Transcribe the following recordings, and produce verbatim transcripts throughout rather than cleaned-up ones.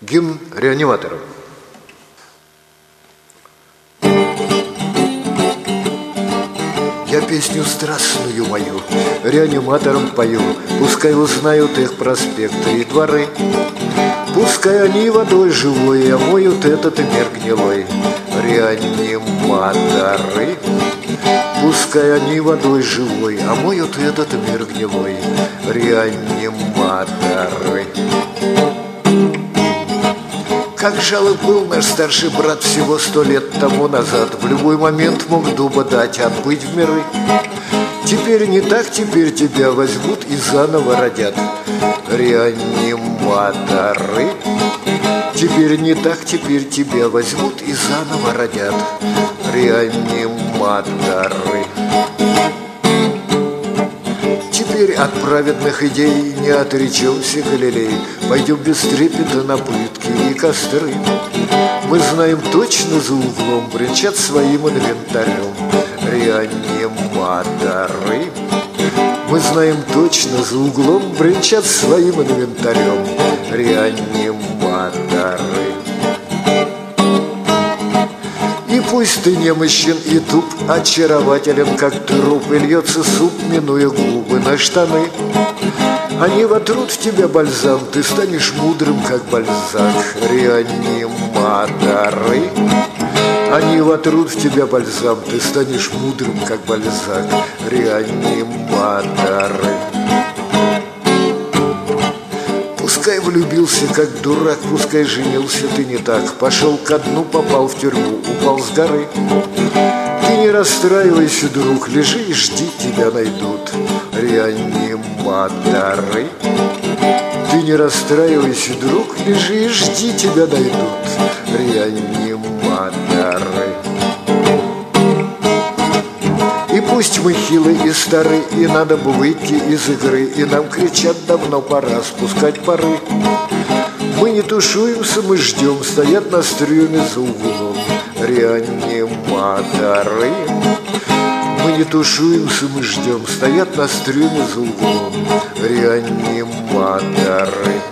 Гимн реаниматоров. Я песню страстную мою реаниматорам пою, пускай узнают их проспекты и дворы. Пускай они водой живой омоют этот мир гнилой. Реаниматоры. Пускай они водой живой омоют этот мир гнилой. Реаниматоры. Как жалоб был наш старший брат всего сто лет тому назад. В любой момент мог дуба дать отбыть в миры. Теперь не так, теперь тебя возьмут и заново родят. Реаниматоры. Теперь не так, теперь тебя возьмут и заново родят. Реаниматоры. Теперь от праведных идей не отречемся, Галилей. Пойдем без трепета на пытки и костры. Мы знаем точно, за углом бренчат своим инвентарем реаниматоры. Мы знаем точно, за углом бренчат своим инвентарем реаниматоры. И пусть ты немощен и туп, очарователен, как труп, и льется суп, минуя губы на штаны. Они вотрут в тебя бальзам, ты станешь мудрым, как Бальзак. Реаниматоры. Они вотрут в тебя бальзам, ты станешь мудрым, как Бальзак. Реаниматоры. Пускай влюбился, как дурак, пускай женился ты не так. Пошел ко дну, попал в тюрьму, упал с горы. Ты не расстраивайся, друг, лежи и жди, тебя найдут реаниматоры. Ты не расстраивайся, друг, лежи и жди, тебя найдут реаниматоры. И пусть мы хилы и стары, и надо бы выйти из игры, и нам кричат, давно пора спускать пары. Мы не тушуемся, мы ждем, стоят на стреме за углом реаниматоры. Мы не тушуемся, мы ждем, стоят на стреме за углом реаниматоры.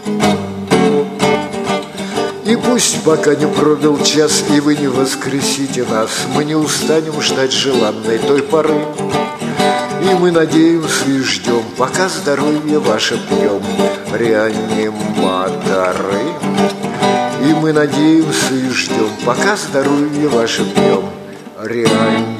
И пусть пока не пробил час, и вы не воскресите нас, мы не устанем ждать желанной той поры. И мы надеемся и ждем, пока здоровье ваше пьем реаниматоры. И мы надеемся и ждем, пока здоровье ваше пьем реаниматоры.